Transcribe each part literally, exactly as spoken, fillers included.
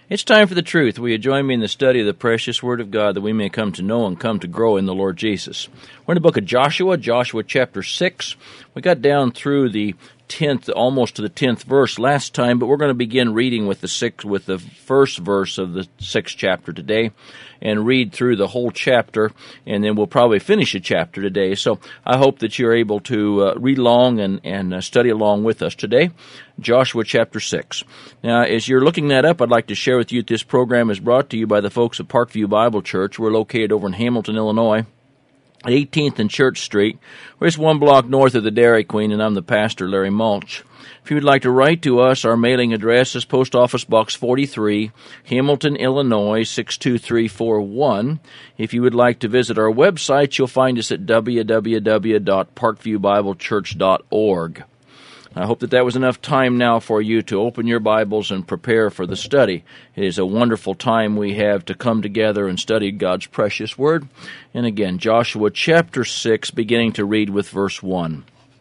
It's time for the truth. Will you join me in the study of the precious Word of God that we may come to know and come to grow in the Lord Jesus? We're in the book of Joshua, Joshua chapter six. We got down through the tenth, almost to the tenth verse last time, but we're going to begin reading with the sixth, with the first verse of the sixth chapter today, and read through the whole chapter, and then we'll probably finish a chapter today. So I hope that you're able to uh, read along and, and uh, study along with us today. Joshua chapter six. Now, as you're looking that up, I'd like to share with you that this program is brought to you by the folks at Parkview Bible Church. We're located over in Hamilton, Illinois, at eighteenth and Church Street. We're just one block north of the Dairy Queen, and I'm the pastor, Larry Mulch. If you would like to write to us, our mailing address is Post Office Box forty-three, Hamilton, Illinois, six two three four one. If you would like to visit our website, you'll find us at w w w dot parkview bible church dot org. I hope that that was enough time now for you to open your Bibles and prepare for the study. It is a wonderful time we have to come together and study God's precious Word. And again, Joshua chapter six, beginning to read with verse one.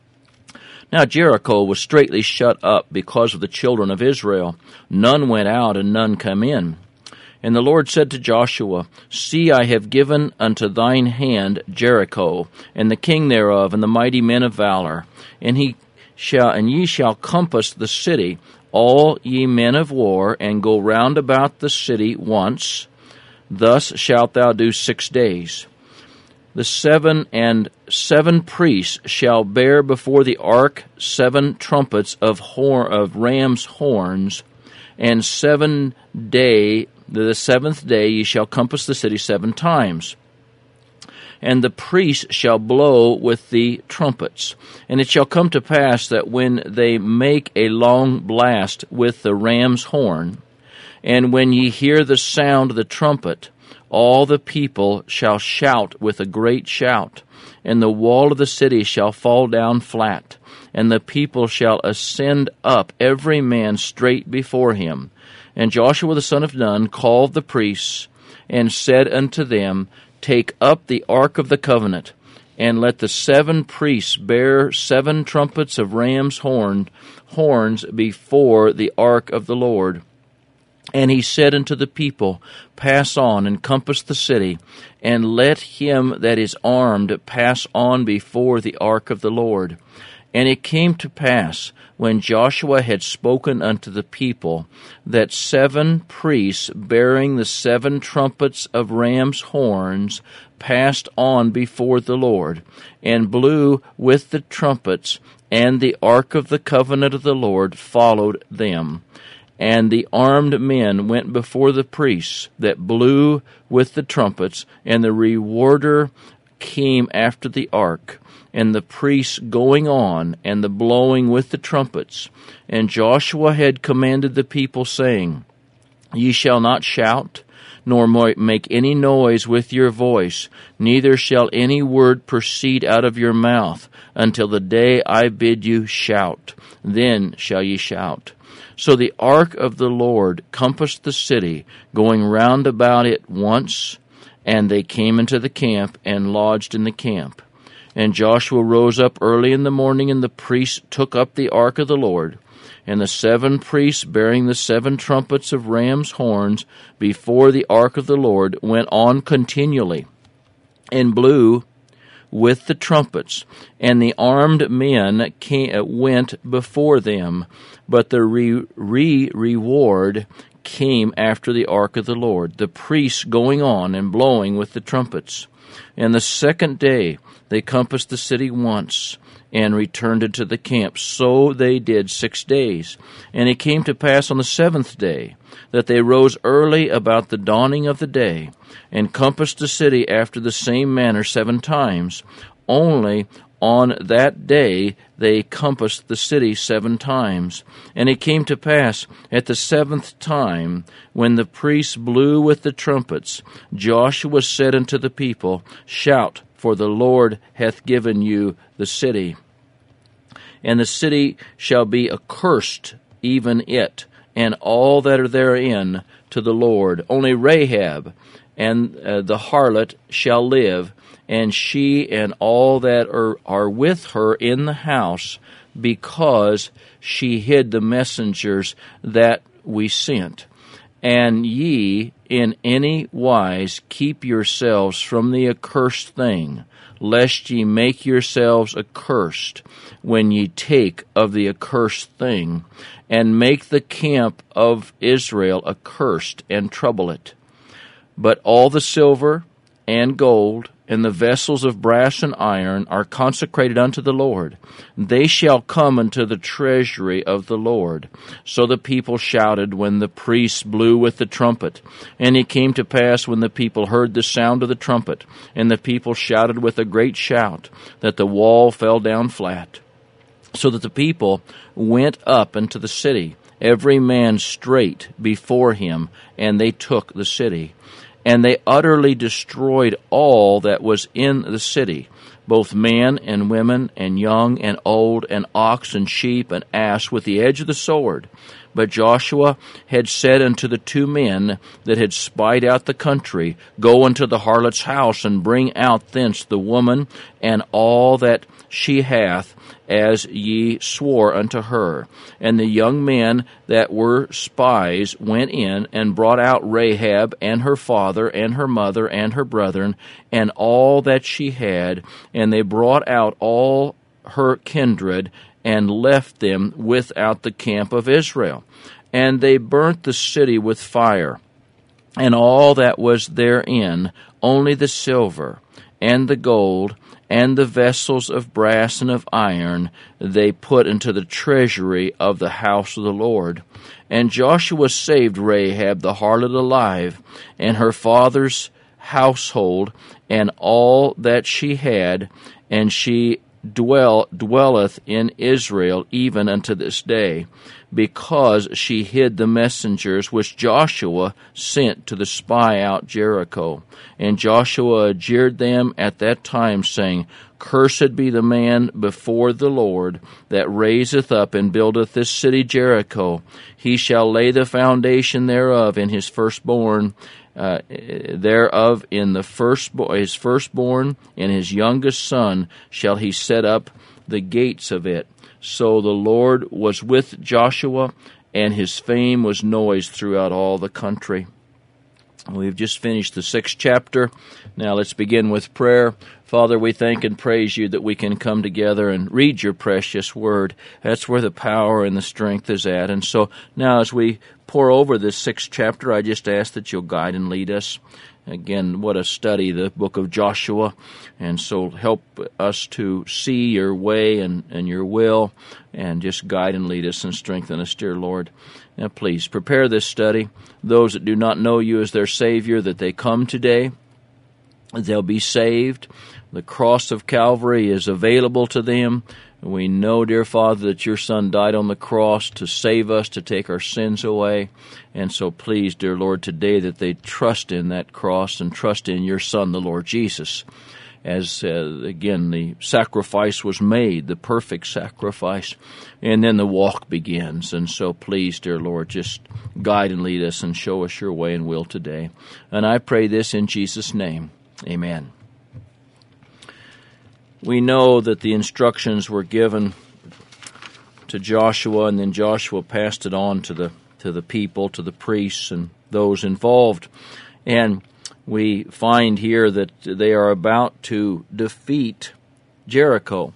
Now Jericho was straitly shut up because of the children of Israel. None went out and none come in. And the Lord said to Joshua, See, I have given unto thine hand Jericho, and the king thereof, and the mighty men of valor. And he shall, and ye shall compass the city, all ye men of war, and go round about the city once. Thus shalt thou do six days. The seven and seven priests shall bear before the ark seven trumpets of horn of ram's horns, and seven day the seventh day ye shall compass the city seven times. And the priests shall blow with the trumpets. And it shall come to pass that when they make a long blast with the ram's horn, and when ye hear the sound of the trumpet, all the people shall shout with a great shout, and the wall of the city shall fall down flat, and the people shall ascend up, every man straight before him. And Joshua the son of Nun called the priests, and said unto them, Take up the ark of the covenant, and let the seven priests bear seven trumpets of ram's horn, horns before the ark of the Lord. And he said unto the people, Pass on, and compass the city, and let him that is armed pass on before the ark of the Lord. And it came to pass, when Joshua had spoken unto the people, that seven priests bearing the seven trumpets of ram's horns passed on before the Lord, and blew with the trumpets, and the ark of the covenant of the Lord followed them. And the armed men went before the priests that blew with the trumpets, and the rewarder came after the ark, and the priests going on, and the blowing with the trumpets. And Joshua had commanded the people, saying, Ye shall not shout, nor make any noise with your voice, neither shall any word proceed out of your mouth, until the day I bid you shout. Then shall ye shout. So the ark of the Lord compassed the city, going round about it once, and they came into the camp, and lodged in the camp. And Joshua rose up early in the morning, and the priests took up the ark of the Lord. And the seven priests bearing the seven trumpets of ram's horns before the ark of the Lord went on continually, and blew with the trumpets. And the armed men came, went before them, but the re, re, reward came after the ark of the Lord, the priests going on and blowing with the trumpets. And the second day they compassed the city once, and returned into the camp. So they did six days. And it came to pass on the seventh day, that they rose early about the dawning of the day, and compassed the city after the same manner seven times. Only on that day they compassed the city seven times. And it came to pass at the seventh time, when the priests blew with the trumpets, Joshua said unto the people, Shout, for the Lord hath given you the city. And the city shall be accursed, even it, and all that are therein, to the Lord. Only Rahab and uh, the harlot shall live, and she and all that are, are with her in the house, because she hid the messengers that we sent. And ye in any wise keep yourselves from the accursed thing, lest ye make yourselves accursed when ye take of the accursed thing, and make the camp of Israel accursed, and trouble it. But all the silver and gold, and the vessels of brass and iron are consecrated unto the Lord. They shall come into the treasury of the Lord. So the people shouted when the priests blew with the trumpet. And it came to pass when the people heard the sound of the trumpet, and the people shouted with a great shout, that the wall fell down flat. So that the people went up into the city, every man straight before him, and they took the city. And they utterly destroyed all that was in the city, both men and women, and young and old, and ox and sheep and ass, with the edge of the sword. But Joshua had said unto the two men that had spied out the country, Go unto the harlot's house, and bring out thence the woman and all that she hath, as ye swore unto her. And the young men that were spies went in, and brought out Rahab, and her father, and her mother, and her brethren, and all that she had, and they brought out all her kindred, and left them without the camp of Israel. And they burnt the city with fire, and all that was therein, only the silver, and the gold, and the vessels of brass and of iron they put into the treasury of the house of the Lord. And Joshua saved Rahab the harlot alive, and her father's household, and all that she had, and she dwell dwelleth in Israel even unto this day, because she hid the messengers which Joshua sent to the spy out Jericho. And Joshua adjured them at that time, saying, Cursed be the man before the Lord that raiseth up and buildeth this city Jericho. He shall lay the foundation thereof in his firstborn, uh, thereof in the first his firstborn, and his youngest son shall he set up the gates of it. So the Lord was with Joshua, and his fame was noised throughout all the country. We've just finished the sixth chapter. Now let's begin with prayer. Father, we thank and praise you that we can come together and read your precious word. That's where the power and the strength is at. And so now as we pour over this sixth chapter, I just ask that you'll guide and lead us. Again, what a study, the book of Joshua. And so help us to see your way and, and your will, and just guide and lead us and strengthen us, dear Lord. Now please prepare this study. Those that do not know you as their Savior, that they come today, they'll be saved. The cross of Calvary is available to them. We know, dear Father, that your Son died on the cross to save us, to take our sins away. And so please, dear Lord, today that they trust in that cross and trust in your Son, the Lord Jesus. As, uh, again, the sacrifice was made, the perfect sacrifice, and then the walk begins. And so please, dear Lord, just guide and lead us and show us your way and will today. And I pray this in Jesus' name. Amen. We know that the instructions were given to Joshua, and then Joshua passed it on to the to the people, to the priests, and those involved. And we find here that they are about to defeat Jericho.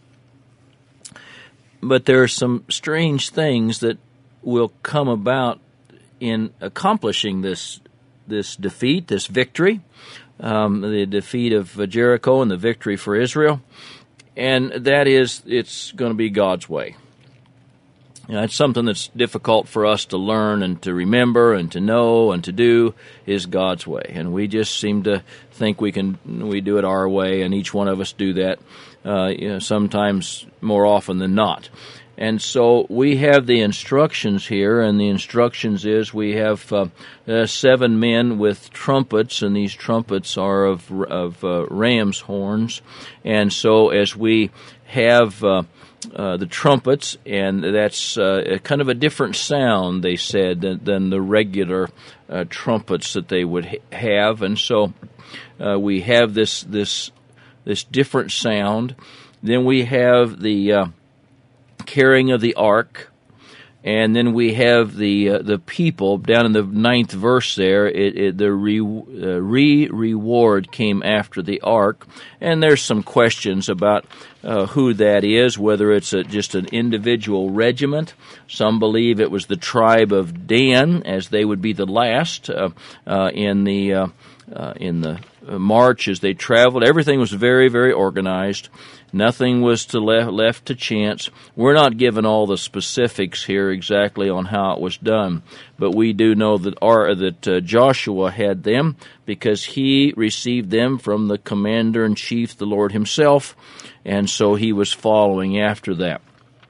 But there are some strange things that will come about in accomplishing this this defeat, this victory, um, the defeat of Jericho and the victory for Israel. And that is, it's going to be God's way. You know, it's something that's difficult for us to learn and to remember and to know and to do, is God's way. And we just seem to think we can we do it our way, and each one of us do that uh, you know, sometimes more often than not. And so we have the instructions here, and the instructions is we have uh, uh, seven men with trumpets, and these trumpets are of of uh, ram's horns. And so as we have uh, uh, the trumpets, and that's uh, a kind of a different sound, they said, than, than the regular uh, trumpets that they would ha- have. And so uh, we have this this this different sound. Then we have the uh, carrying of the ark, And then we have the uh, the people down in the ninth verse there. It, it, the re, uh, re reward came after the ark, and there's some questions about uh, who that is. Whether it's a, just an individual regiment. Some believe it was the tribe of Dan, as they would be the last uh, uh, in the uh, uh, in the march as they traveled. Everything was very, very organized. Nothing was to le- left to chance. We're not given all the specifics here exactly on how it was done, but we do know that our, that uh, Joshua had them because he received them from the commander-in-chief, the Lord himself, and so he was following after that.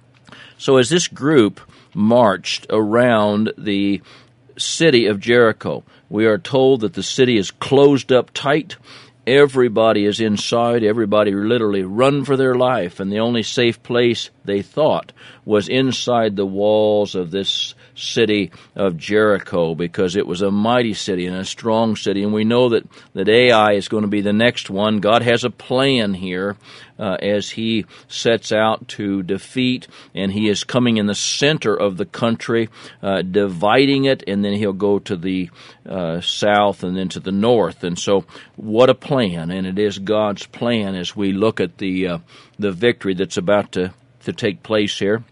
So as this group marched around the city of Jericho, we are told that the city is closed up tight. Everybody is inside. Everybody literally run for their life, and the only safe place they thought was inside the walls of this city of Jericho, because it was a mighty city and a strong city. And we know that, that Ai is going to be the next one. God has a plan here uh, as he sets out to defeat, and he is coming in the center of the country, uh, dividing it, and then he'll go to the uh, south and then to the north. And so what a plan, and it is God's plan as we look at the uh, the victory that's about to, to take place here.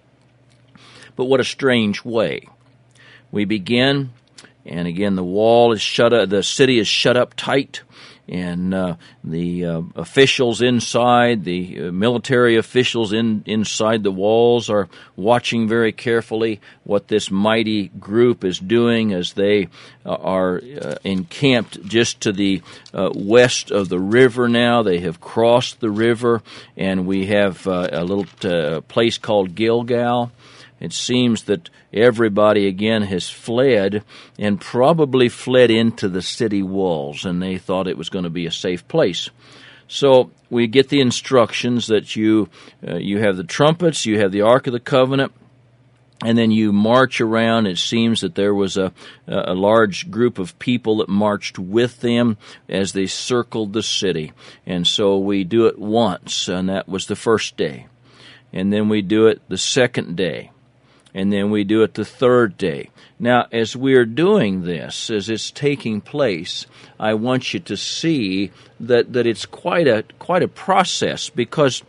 But what a strange way. We begin, and again, the wall is shut up, the city is shut up tight, and uh, the uh, officials inside, the uh, military officials in, inside the walls are watching very carefully what this mighty group is doing as they uh, are uh, encamped just to the uh, west of the river now. They have crossed the river, and we have uh, a little uh, place called Gilgal. It seems that everybody again has fled and probably fled into the city walls, and they thought it was going to be a safe place. So we get the instructions that you uh, you have the trumpets, you have the Ark of the Covenant, and then you march around. It seems that there was a, a large group of people that marched with them as they circled the city. And so we do it once, and that was the first day. And then we do it the second day. And then we do it the third day. Now, as we're doing this, as it's taking place, I want you to see that, that it's quite a quite a process, because,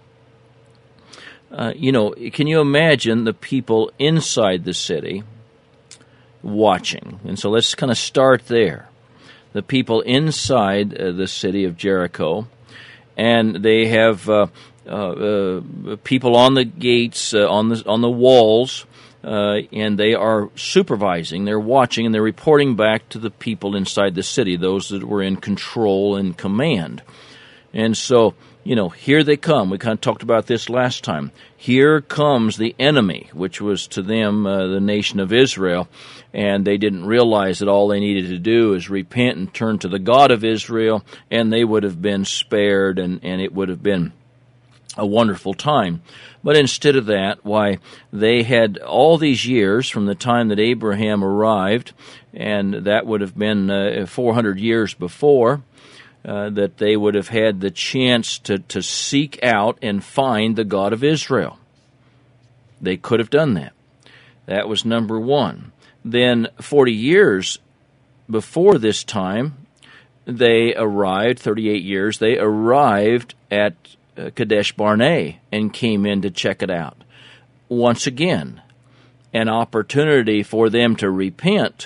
uh, you know, can you imagine the people inside the city watching? And so let's kind of start there. The people inside uh, the city of Jericho, and they have uh, uh, uh, people on the gates, uh, on the on the walls. Uh, and they are supervising, they're watching, and they're reporting back to the people inside the city, those that were in control and command. And so, you know, here they come. We kind of talked about this last time. Here comes the enemy, which was to them uh, the nation of Israel, and they didn't realize that all they needed to do is repent and turn to the God of Israel, and they would have been spared, and, and it would have been a wonderful time. But instead of that, why, they had all these years from the time that Abraham arrived, and that would have been uh, four hundred years before, uh, that they would have had the chance to, to seek out and find the God of Israel. They could have done that. That was number one. Then forty years before this time, they arrived, thirty-eight years, they arrived at Kadesh Barnea and came in to check it out. Once again, an opportunity for them to repent,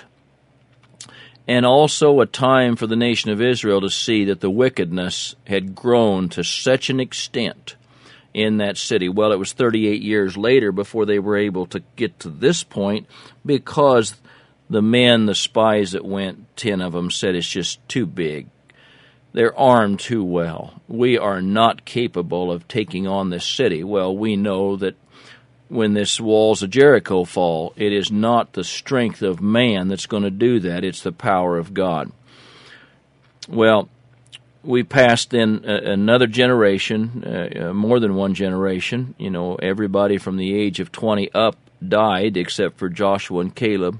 and also a time for the nation of Israel to see that the wickedness had grown to such an extent in that city. Well, it was thirty-eight years later before they were able to get to this point, because the men, the spies that went, ten of them, said it's just too big. They're armed too well. We are not capable of taking on this city. Well, we know that when this walls of Jericho fall, it is not the strength of man that's going to do that. It's the power of God. Well, we passed then another generation, uh, more than one generation. You know, everybody from the age of twenty up died except for Joshua and Caleb.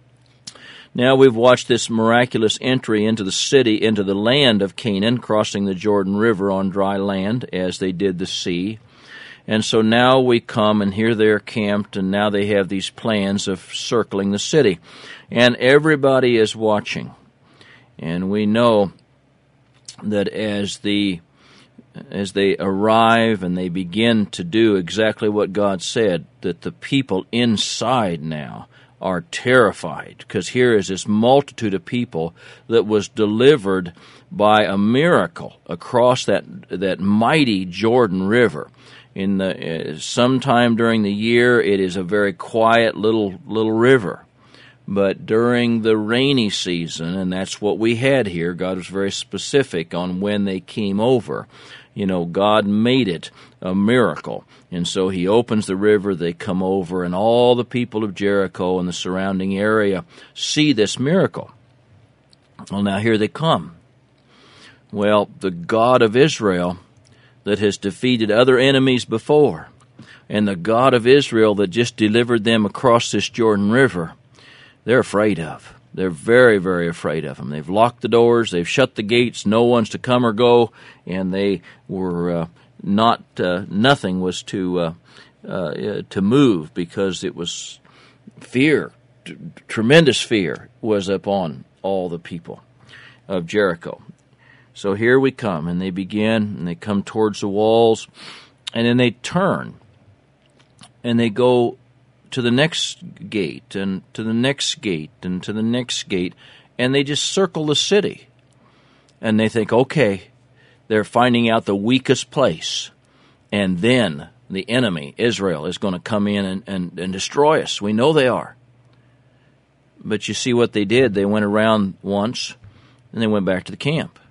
Now we've watched this miraculous entry into the city, into the land of Canaan, crossing the Jordan River on dry land as they did the sea. And so now we come, and here they're camped, and now they have these plans of circling the city. And everybody is watching. And we know that as the as they arrive and they begin to do exactly what God said, that the people inside now are terrified, because here is this multitude of people that was delivered by a miracle across that that mighty Jordan River. In the uh, sometime during the year, it is a very quiet little little river. But during the rainy season, and that's what we had here, God was very specific on when they came over. You know, God made it a miracle. And so he opens the river, they come over, and all the people of Jericho and the surrounding area see this miracle. Well, now here they come. Well, the God of Israel that has defeated other enemies before, and the God of Israel that just delivered them across this Jordan River, they're afraid of. They're very, very afraid of him. They've locked the doors, they've shut the gates, no one's to come or go, and they were uh, not, uh, nothing was to uh, uh, to move, because it was fear, t- tremendous fear was upon all the people of Jericho. So here we come, and they begin, and they come towards the walls, and then they turn, and they go to the next gate, and to the next gate, and to the next gate, and they just circle the city. And they think, okay, they're finding out the weakest place, and then the enemy, Israel, is going to come in and, and, and destroy us. We know they are. But you see what they did. They went around once, and they went back to the camp.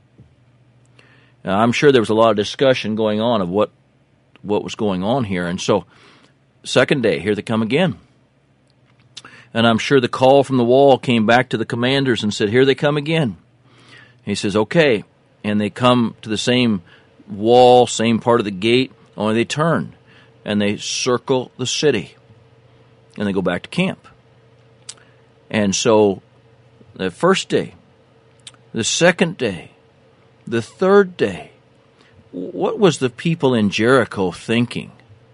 Now, I'm sure there was a lot of discussion going on of what what was going on here, and so second day, here they come again. And I'm sure the call from the wall came back to the commanders and said, here they come again. He says, okay. And they come to the same wall, same part of the gate, only they turn. And they circle the city. And they go back to camp. And so the first day, the second day, the third day, what was the people in Jericho thinking?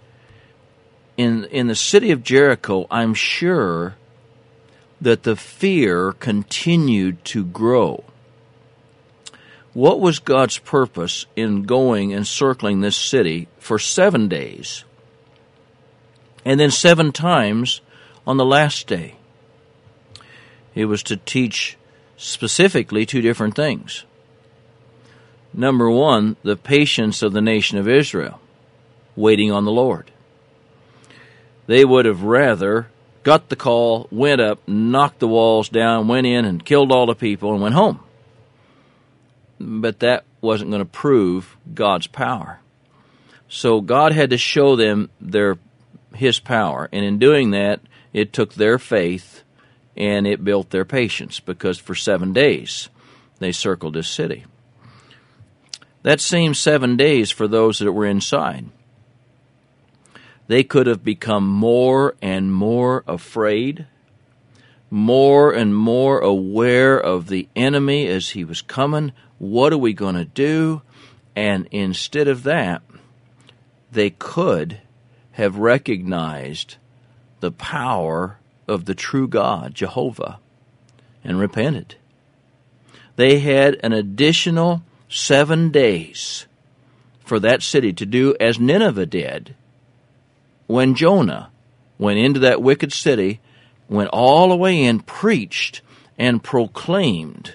In in the city of Jericho, I'm sure that the fear continued to grow. What was God's purpose in going and circling this city for seven days, and then seven times on the last day? It was to teach specifically two different things. Number one, the patience of the nation of Israel, waiting on the Lord. They would have rather got the call, went up, knocked the walls down, went in and killed all the people and went home. But that wasn't going to prove God's power. So God had to show them their His power. And in doing that, it took their faith and it built their patience, because for seven days they circled this city. That same seven days for those that were inside, they could have become more and more afraid, more and more aware of the enemy as he was coming. What are we going to do? And instead of that, they could have recognized the power of the true God, Jehovah, and repented. They had an additional seven days for that city to do as Nineveh did when Jonah went into that wicked city, went all the way in, preached, and proclaimed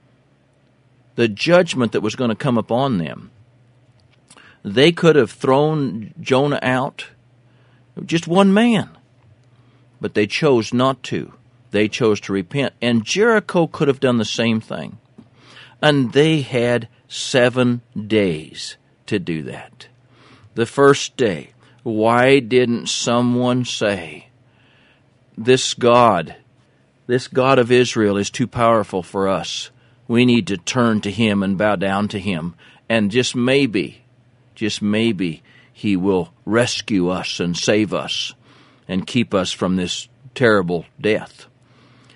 the judgment that was going to come upon them. They could have thrown Jonah out, just one man, but they chose not to. They chose to repent. And Jericho could have done the same thing. And they had seven days to do that. The first day, why didn't someone say, this God, this God of Israel is too powerful for us. We need to turn to Him and bow down to Him. And just maybe, just maybe, He will rescue us and save us and keep us from this terrible death.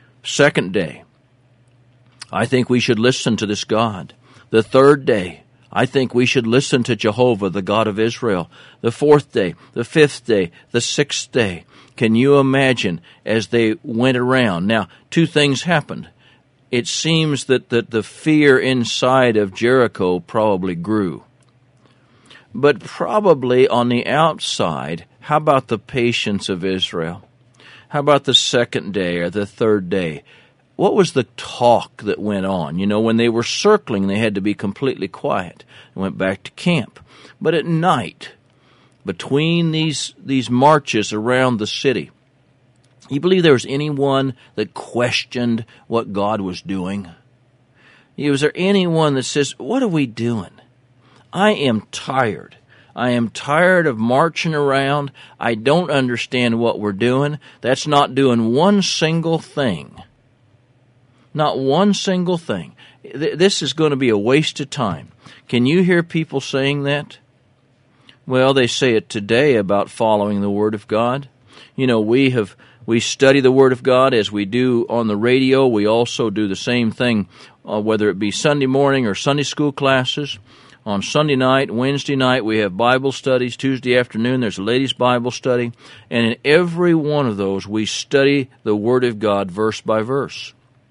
Second day, I think we should listen to this God. The third day, I think we should listen to Jehovah, the God of Israel. The fourth day, the fifth day, the sixth day. Can you imagine as they went around? Now, two things happened. It seems that, that the fear inside of Jericho probably grew. But probably on the outside, how about the patience of Israel? How about the second day or the third day? What was the talk that went on? You know, when they were circling, they had to be completely quiet. They went back to camp. But at night, between these these marches around the city, you believe there was anyone that questioned what God was doing? Was there anyone that says, what are we doing? I am tired. I am tired of marching around. I don't understand what we're doing. That's not doing one single thing. Not one single thing. This is going to be a waste of time. Can you hear people saying that? Well, they say it today about following the Word of God. You know, we have we study the Word of God as we do on the radio. We also do the same thing, uh, whether it be Sunday morning or Sunday school classes. On Sunday night, Wednesday night, we have Bible studies. Tuesday afternoon, there's a ladies' Bible study. And in every one of those, we study the Word of God verse by verse.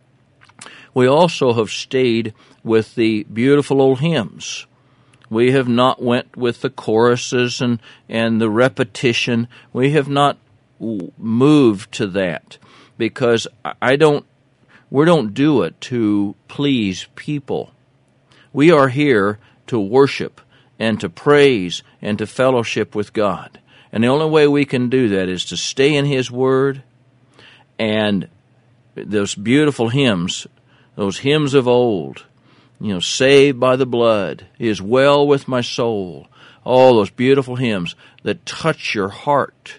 We also have stayed with the beautiful old hymns. We have not went with the choruses and, and the repetition. We have not moved to that because I don't, we don't do it to please people. We are here to worship and to praise and to fellowship with God. And the only way we can do that is to stay in His Word, and those beautiful hymns, those hymns of old, you know, saved by the blood, is well with my soul. All those beautiful hymns that touch your heart.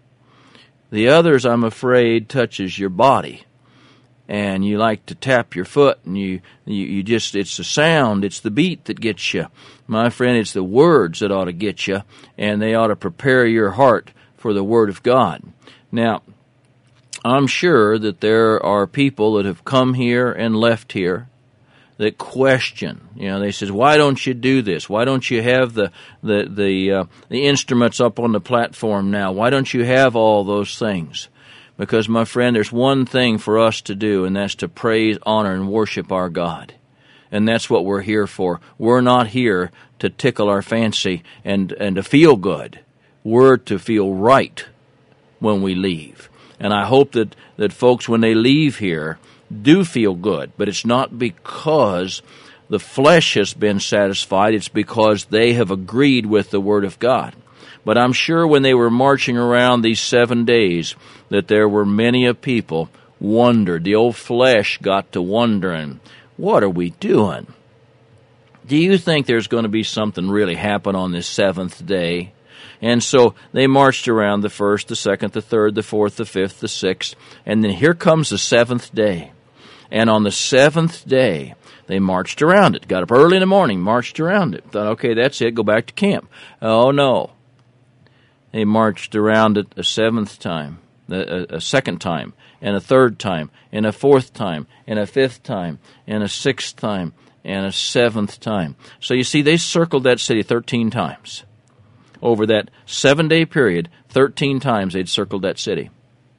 The others, I'm afraid, touches your body. And you like to tap your foot, and you, you, you just, it's the sound, it's the beat that gets you. My friend, it's the words that ought to get you, and they ought to prepare your heart for the Word of God. Now, I'm sure that there are people that have come here and left here that question. You know, they says, "Why don't you do this? Why don't you have the the the uh, the instruments up on the platform now? Why don't you have all those things?" Because, my friend, there's one thing for us to do, and that's to praise, honor, and worship our God. And that's what we're here for. We're not here to tickle our fancy and, and to feel good. We're to feel right when we leave. And I hope that, that folks, when they leave here, do feel good. But it's not because the flesh has been satisfied. It's because they have agreed with the Word of God. But I'm sure when they were marching around these seven days that there were many a people wondered. The old flesh got to wondering, what are we doing? Do you think there's going to be something really happen on this seventh day? And so they marched around the first, the second, the third, the fourth, the fifth, the sixth, and then here comes the seventh day. And on the seventh day, they marched around it. Got up early in the morning, marched around it. Thought, okay, that's it, go back to camp. Oh, no. They marched around it a seventh time, a, a second time, and a third time, and a fourth time, and a fifth time, and a sixth time, and a seventh time. So you see, they circled that city thirteen times. Over that seven-day period, thirteen times they'd circled that city.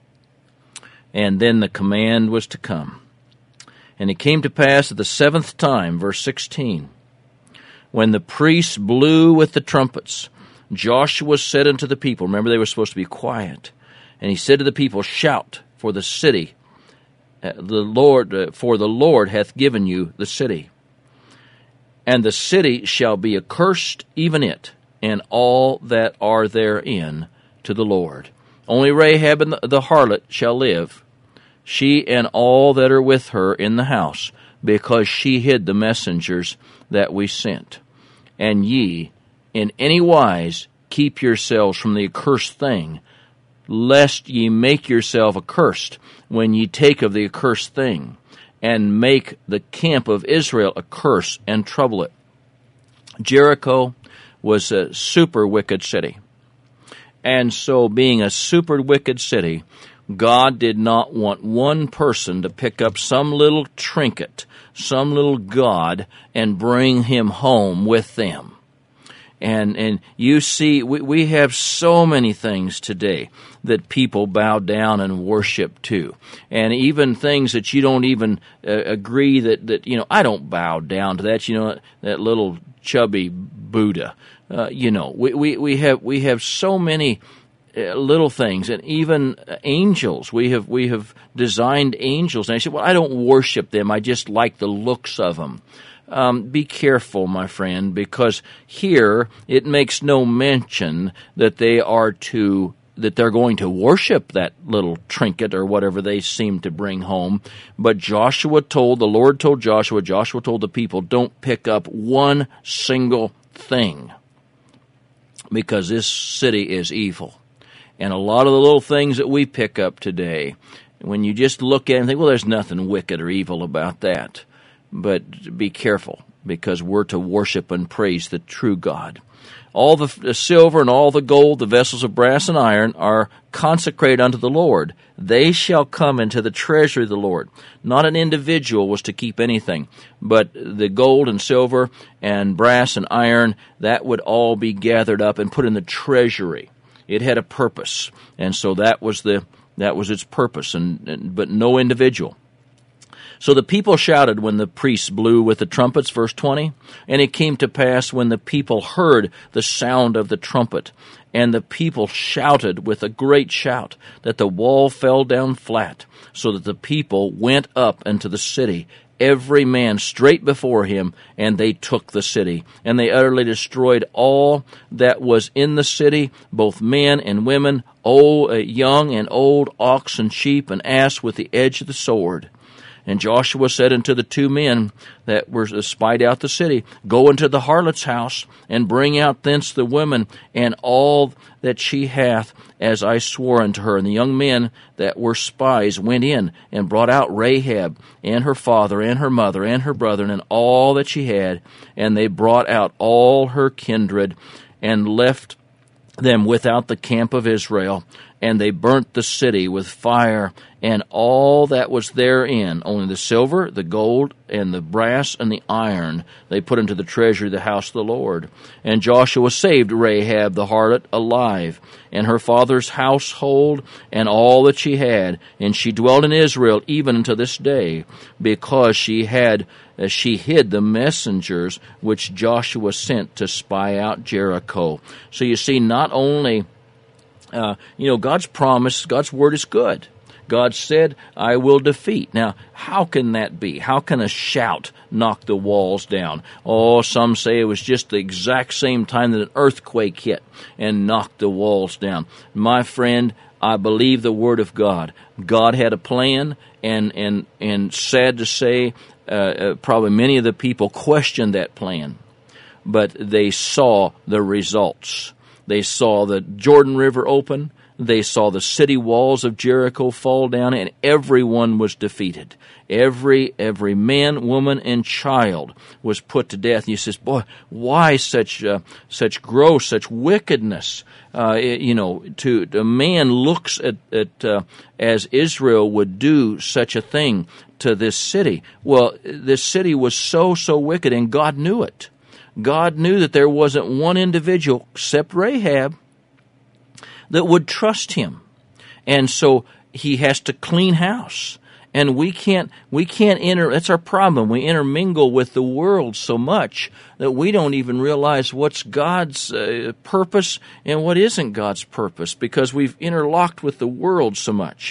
And then the command was to come. And it came to pass at the seventh time, verse sixteen, when the priests blew with the trumpets, Joshua said unto the people, remember they were supposed to be quiet, and he said to the people, shout, for the city, uh, the Lord, uh, for the Lord hath given you the city. And the city shall be accursed, even it, and all that are therein, to the Lord. Only Rahab and the harlot shall live, she and all that are with her in the house, because she hid the messengers that we sent. And ye, in any wise, keep yourselves from the accursed thing, lest ye make yourself accursed when ye take of the accursed thing, and make the camp of Israel a curse and trouble it. Jericho was a super wicked city. And so, being a super wicked city, God did not want one person to pick up some little trinket, some little god, and bring him home with them. And and you see, we, we have so many things today that people bow down and worship to. And even things that you don't even uh, agree that, that, you know, I don't bow down to that, you know, that little chubby Buddha. Uh, you know, we, we, we have we have so many uh, little things, and even angels. We have we have designed angels. And I said, well, I don't worship them. I just like the looks of them. Um, be careful, my friend, because here it makes no mention that they are to that they're going to worship that little trinket or whatever they seem to bring home. But Joshua told, the Lord told Joshua, Joshua told the people, don't pick up one single thing, because this city is evil. And a lot of the little things that we pick up today, when you just look at it and think, well, there's nothing wicked or evil about that. But be careful, because we're to worship and praise the true God. All the, the silver and all the gold, the vessels of brass and iron, are consecrated unto the Lord. They shall come into the treasury of the Lord. Not an individual was to keep anything, but the gold and silver and brass and iron, that would all be gathered up and put in the treasury. It had a purpose, and so that was the that was its purpose, and, and but no individual. So the people shouted when the priests blew with the trumpets, verse twenty, and it came to pass when the people heard the sound of the trumpet, and the people shouted with a great shout, that the wall fell down flat, so that the people went up into the city, every man straight before him, and they took the city. And they utterly destroyed all that was in the city, both men and women, old, uh, young and old, ox and sheep and ass, with the edge of the sword. And Joshua said unto the two men that were spied out the city, go into the harlot's house, and bring out thence the women, and all that she hath, as I swore unto her. And the young men that were spies went in, and brought out Rahab, and her father, and her mother, and her brethren, and all that she had. And they brought out all her kindred, and left them without the camp of Israel. And they burnt the city with fire, and all that was therein, only the silver, the gold, and the brass, and the iron, they put into the treasury of the house of the Lord. And Joshua saved Rahab the harlot alive, and her father's household, and all that she had. And she dwelt in Israel even unto this day, because she had uh, she hid the messengers which Joshua sent to spy out Jericho. So you see, not only Uh, you know, God's promise, God's word is good. God said, I will defeat. Now, how can that be? How can a shout knock the walls down? Oh, some say it was just the exact same time that an earthquake hit and knocked the walls down. My friend, I believe the word of God. God had a plan, and and and sad to say, uh, uh, probably many of the people questioned that plan, but they saw the results. They saw the Jordan River open. They saw the city walls of Jericho fall down, and everyone was defeated. Every every man, woman, and child was put to death. And you says, boy, why such uh, such gross, such wickedness? Uh, it, you know, to a man looks at, at uh, as Israel would do such a thing to this city. Well, this city was so, so wicked, and God knew it. God knew that there wasn't one individual except Rahab that would trust him. And so he has to clean house. And we can't we can't enter, that's our problem. We intermingle with the world so much that we don't even realize what's God's uh, purpose and what isn't God's purpose, because we've interlocked with the world so much.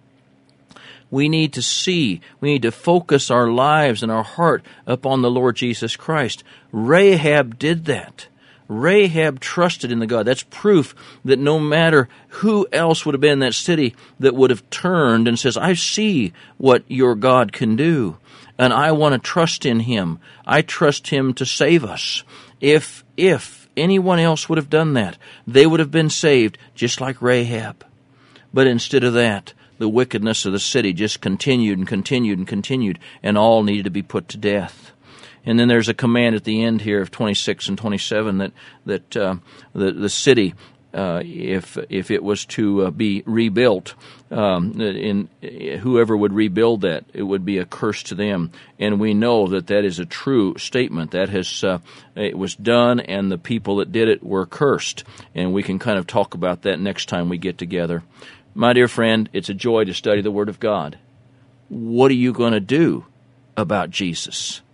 We need to see, we need to focus our lives and our heart upon the Lord Jesus Christ. Rahab did that. Rahab trusted in the God. That's proof that no matter who else would have been in that city that would have turned and says, I see what your God can do, and I want to trust in him. I trust him to save us. If, if anyone else would have done that, they would have been saved just like Rahab. But instead of that, the wickedness of the city just continued and continued and continued, and all needed to be put to death. And then there's a command at the end here of twenty-six and twenty-seven that that uh, the the city uh, if if it was to uh, be rebuilt, um, in whoever would rebuild that, it would be a curse to them. And we know that that is a true statement. That has uh, it was done, and the people that did it were cursed. And we can kind of talk about that next time we get together. My dear friend, it's a joy to study the Word of God. What are you going to do about Jesus?